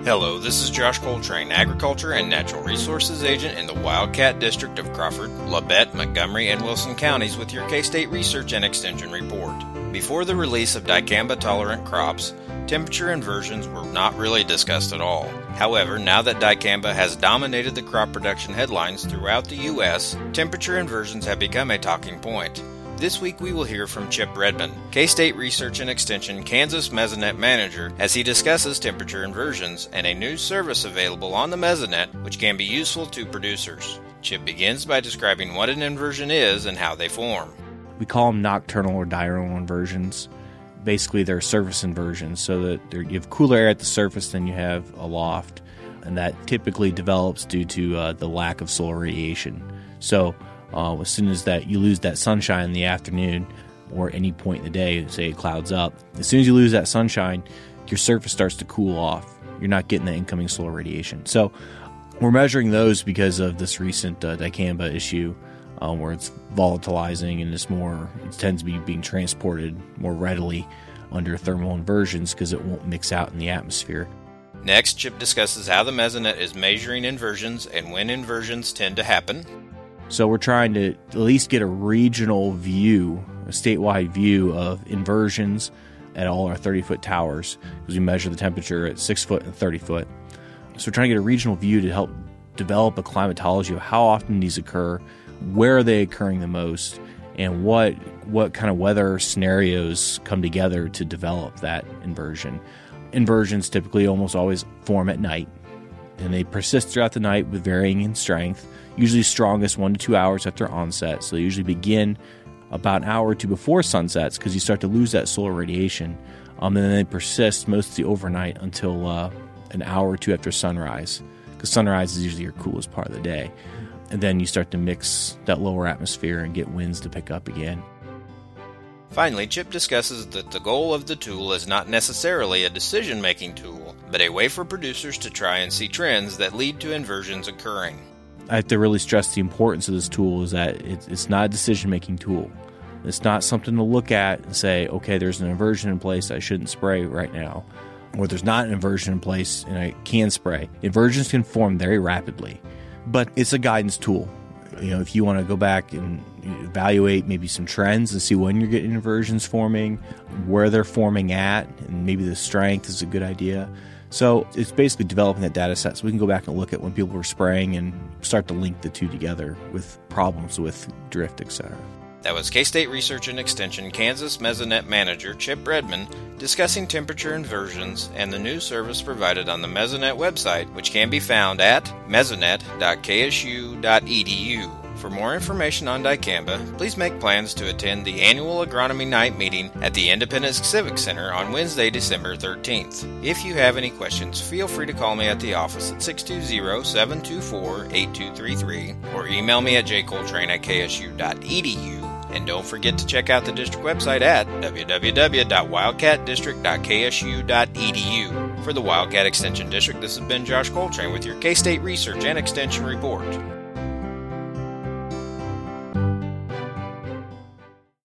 Hello, this is Josh Coltrane, Agriculture and Natural Resources Agent in the Wildcat District of Crawford, Labette, Montgomery, and Wilson counties with your K-State Research and Extension Report. Before the release of dicamba-tolerant crops, temperature inversions were not really discussed at all. However, now that dicamba has dominated the crop production headlines throughout the U.S., temperature inversions have become a talking point. This week we will hear from Chip Redmond, K-State Research and Extension Kansas Mesonet Manager, as he discusses temperature inversions and a new service available on the Mesonet which can be useful to producers. Chip begins by describing what an inversion is and how they form. We call them nocturnal or diurnal inversions. Basically, they're surface inversions, so that you have cooler air at the surface than you have aloft, and that typically develops due to the lack of solar radiation. So as soon as that you lose that sunshine in the afternoon or any point in the day, say it clouds up, as soon as you lose that sunshine, your surface starts to cool off. You're not getting the incoming solar radiation. So we're measuring those because of this recent dicamba issue where it's volatilizing and it tends to be being transported more readily under thermal inversions because it won't mix out in the atmosphere. Next, Chip discusses how the Mesonet is measuring inversions and when inversions tend to happen. So we're trying to at least get a regional view, a statewide view of inversions at all our 30-foot towers because we measure the temperature at 6 foot and 30 foot. So we're trying to get a regional view to help develop a climatology of how often these occur, where are they occurring the most, and what kind of weather scenarios come together to develop that inversion. Inversions typically almost always form at night, and they persist throughout the night with varying in strength, usually strongest 1 to 2 hours after onset. So they usually begin about an hour or two before sunsets because you start to lose that solar radiation. And then they persist mostly overnight until an hour or two after sunrise, because sunrise is usually your coolest part of the day. And then you start to mix that lower atmosphere and get winds to pick up again. Finally, Chip discusses that the goal of the tool is not necessarily a decision-making tool, but a way for producers to try and see trends that lead to inversions occurring. I have to really stress the importance of this tool is that it's not a decision-making tool. It's not something to look at and say, okay, there's an inversion in place, I shouldn't spray right now. Or there's not an inversion in place and I can spray. Inversions can form very rapidly, but it's a guidance tool. You know, if you want to go back and evaluate maybe some trends and see when you're getting inversions forming, where they're forming at, and maybe the strength is a good idea. So it's basically developing that data set so we can go back and look at when people were spraying and start to link the two together with problems with drift, etc. That was K-State Research and Extension Kansas Mesonet Manager Chip Redmond discussing temperature inversions and the new service provided on the Mesonet website, which can be found at mesonet.ksu.edu. For more information on dicamba, please make plans to attend the annual Agronomy Night meeting at the Independence Civic Center on Wednesday, December 13th. If you have any questions, feel free to call me at the office at 620-724-8233 or email me at jcoltrane@ksu.edu. And don't forget to check out the district website at www.wildcatdistrict.ksu.edu. For the Wildcat Extension District, this has been Josh Coltrane with your K-State Research and Extension Report.